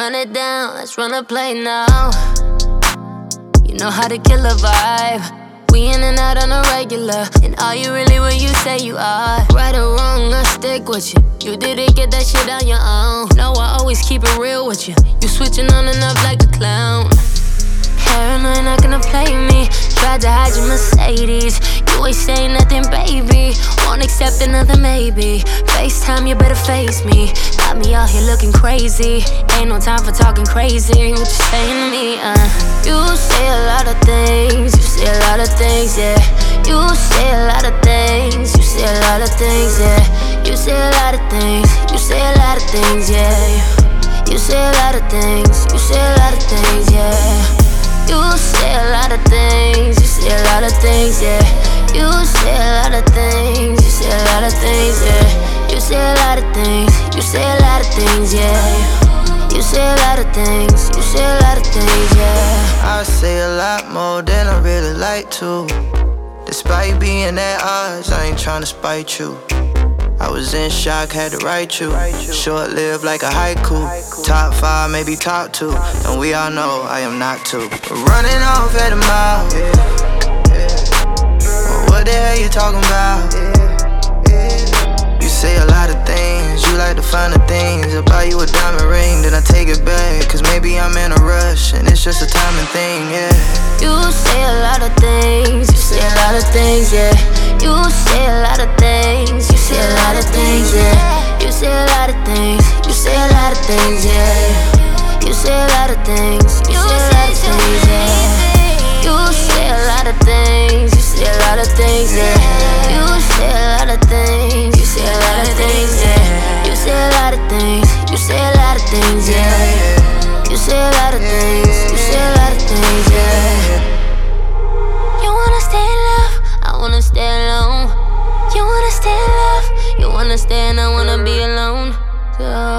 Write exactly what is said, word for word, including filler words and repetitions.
run it down, let's run a play now. You know how to kill a vibe. We in and out on a regular. And are you really what you say you are? Right or wrong, I stick with you. You didn't get that shit on your own. No, I always keep it real with you. You switching on and off like a clown. Paranoid, not gonna play me. Tried to hide your Mercedes. You ain't saying nothing, baby. Won't accept another maybe. FaceTime, you better face me. Got me out here looking crazy. Ain't no time for talking crazy. What you saying to me, uh? You say a lot of things. You say a lot of things, yeah. You say a lot of things. You say a lot of things, yeah. You say a lot of things. You say a lot of things, yeah. You say a lot of things. You say a lot of things, yeah. You say a lot of things, you say a lot of things, yeah. You say a lot of things, you say a lot of things, yeah. You say a lot of things, you say a lot of things, yeah. You say a lot of things, you say a lot of things, yeah. I say a lot more than I really like to. Despite being at odds, I ain't tryna spite you. I was in shock, had to write you. Short-lived like a haiku. Top five, maybe top two. And we all know I am not two. Running off at a mile. Well, what the hell you talking about? You say a lot of things. You like to find the things. I buy you a diamond ring, then I take it back. Cause maybe I'm in a rush, and it's just a timing thing, yeah. You say a lot of things. You say a lot of things, yeah. You say a lot of things, you say a lot of things, yeah. You say a lot of things, you say a lot of things, yeah. You say a lot of things, you say a lot of things, yeah. You say a lot of things, you say a lot of things, yeah. You say a lot of things, you say a lot of things, yeah. You say a lot of things, you say a lot of things, yeah. You say a lot of things, you say a lot of things, yeah.